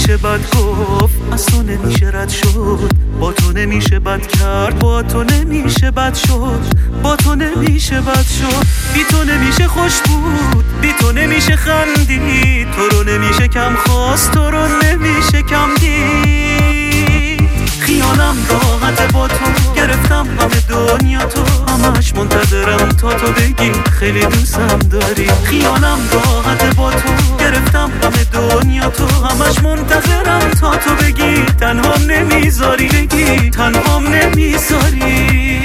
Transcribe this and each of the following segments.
نمیشه بد گفت، از تو نمیشه رد شد، با تو نمیشه بد کرد، با تو نمیشه بد شد، با تو نمیشه بد شد. بی تو نمیشه خوش بود، بی تو نمیشه خندید، تو رو نمیشه کم خواست، تو رو نمیشه کم دید. خیالم راحته با تو، گرفتم همه دنیا تو، همش منتظرم تا تو بگی خیلی دوستم داری. خیالم راحته با تو، گرفتم همه دنیا تو، همش منتظرم تا تو بگی تنهام نمیذاری، بگی تنهام نمیذاری.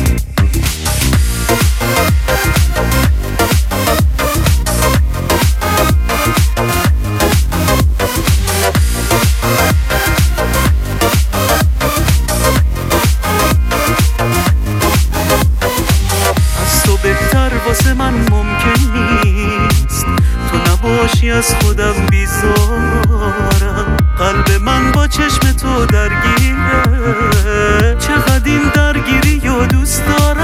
بهتر واسه من ممکن نیست تو نباشی، از خودم بیزارم. قلب من با چشم تو درگیره، چقدر این درگیری و دوست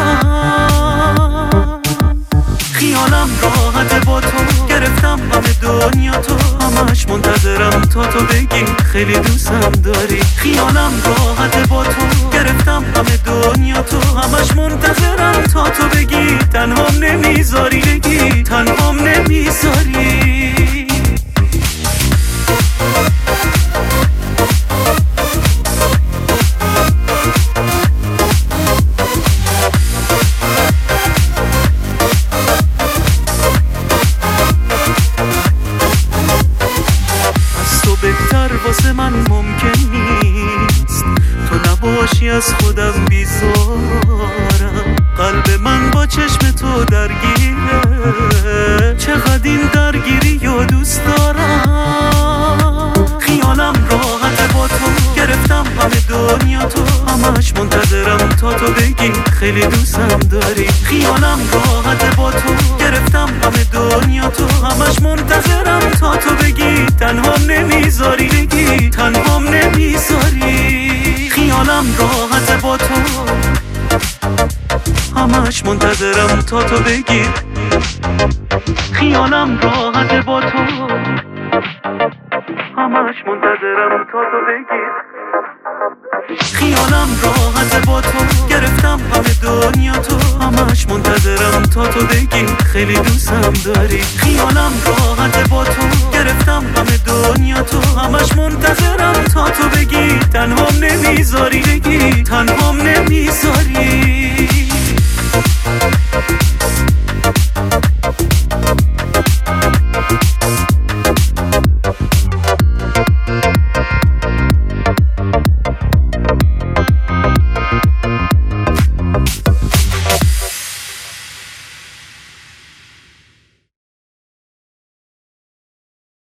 دارم. خیالم راحته با تو، گرفتم همه دنیا تو، همش منتظرم تا تو بگی خیلی دوستم داری. خیالم راحته با تو، گرفتم همه دنیا تو، همش منتظرم تا تو بگی تنهام نمیذاری، بگی تنهام نمیذاری. بهتر واسه من ممکن نیست تو نباشی، از خودم بیزارم. قلب من با چشم تو درگیره، چقدر این درگیری و دوست دارم. خیالم راحته با تو، گرفتم همه دنیا تو، همش منتظرم تا تو بگی خیلی دوستم داری. خیالم راحته با تو، گرفتم همه دنیا تو، همش منتظرم تا تو بگی تنهام نمیذاری، بگی تنهام نمیذاری. خیالم راحته با تو، همش منتظرم تا تو بگی. خیالم راحته با تو، همش منتظرم تا تو بگی. خیالم راحته با تو، گرفتم همه دنیا تو، همش منتظرم تا تو بگی خیلی دوستم داری. خیالم راحته با تو، گرفتم همه دنیا تو، همش منتظرم تا تو بگی تنهام نمیذاری، بگی تنهام نمیذاری.